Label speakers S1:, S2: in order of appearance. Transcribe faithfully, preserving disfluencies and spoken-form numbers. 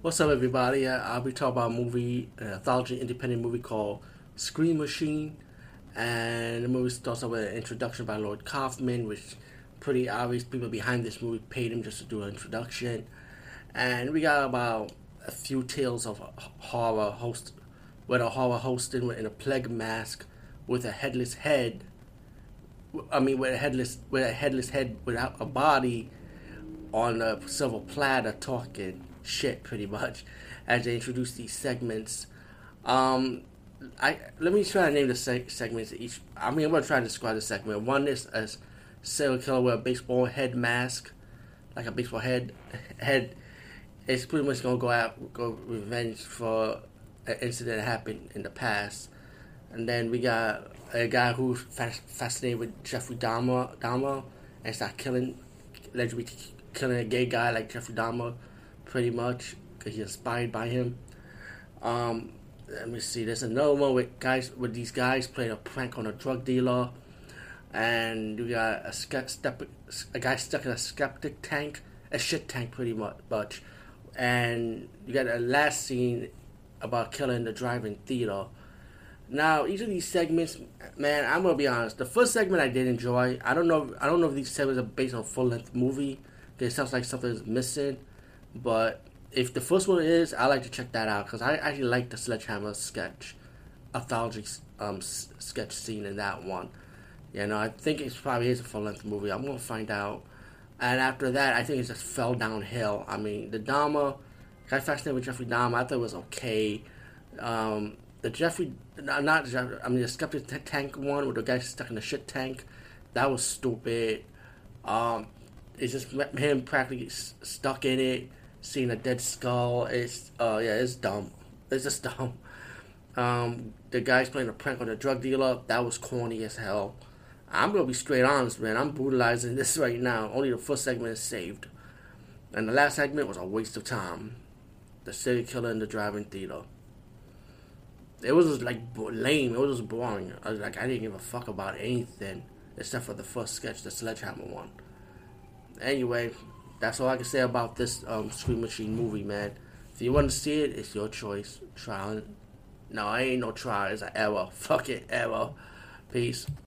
S1: What's up, everybody? Uh, I'll be talking about a movie, an anthology independent movie called Scream Machine. And the movie starts off with an introduction by Lord Kaufman, which pretty obvious people behind this movie paid him just to do an introduction. And we got about a few tales of horror host, with a horror hosting in a plague mask with a headless head. I mean, with a headless, with a headless head without a body, on a silver platter talking shit pretty much as they introduce these segments. Um, I let me try to name the seg- segments each. I mean, I'm gonna try to describe the segment. One is a serial killer with a baseball head mask, like a baseball head. Head. It's pretty much gonna go out, go revenge for an incident that happened in the past. And then we got a guy who's fascinated with Jeffrey Dahmer, Dahmer, and start killing, allegedly killing a gay guy like Jeffrey Dahmer, pretty much, because he's inspired by him. Um, let me see. There's another one with guys with these guys playing a prank on a drug dealer, and you got a step, a guy stuck in a skeptic tank, a shit tank, pretty much. And you got a last scene about killing the drive-in theater. Now, each of these segments, man, I'm gonna be honest. The first segment I did enjoy. I don't know. I don't know if these segments are based on a full-length movie. It sounds like something is missing, but if the first one is, I like to check that out because I actually like the Sledgehammer sketch, anthology um, sketch scene in that one. You know, I think it probably is a full-length movie. I'm gonna find out. And after that, I think it just fell downhill. I mean, the Dahmer, I fascinated with Jeffrey Dahmer. I thought it was okay. Um, the Jeffrey, not Jeffrey, I mean the skeptic t- tank one with the guy stuck in the shit tank, that was stupid. Um, it's just him practically stuck in it, seeing a dead skull. It's uh yeah, it's dumb. It's just dumb. Um, the guy's playing a prank on a drug dealer. That was corny as hell. I'm gonna be straight honest, man. I'm brutalizing this right now. Only the first segment is saved, and the last segment was a waste of time. The serial killer in the drive-in theater. It was just like lame. It was just boring. I was like, I didn't give a fuck about anything except for the first sketch, the Sledgehammer one. Anyway, that's all I can say about this um, Scream Machine movie, man. If you want to see it, it's your choice. Trial. No, I ain't no trial. It's an error. Fuck it, error. Peace.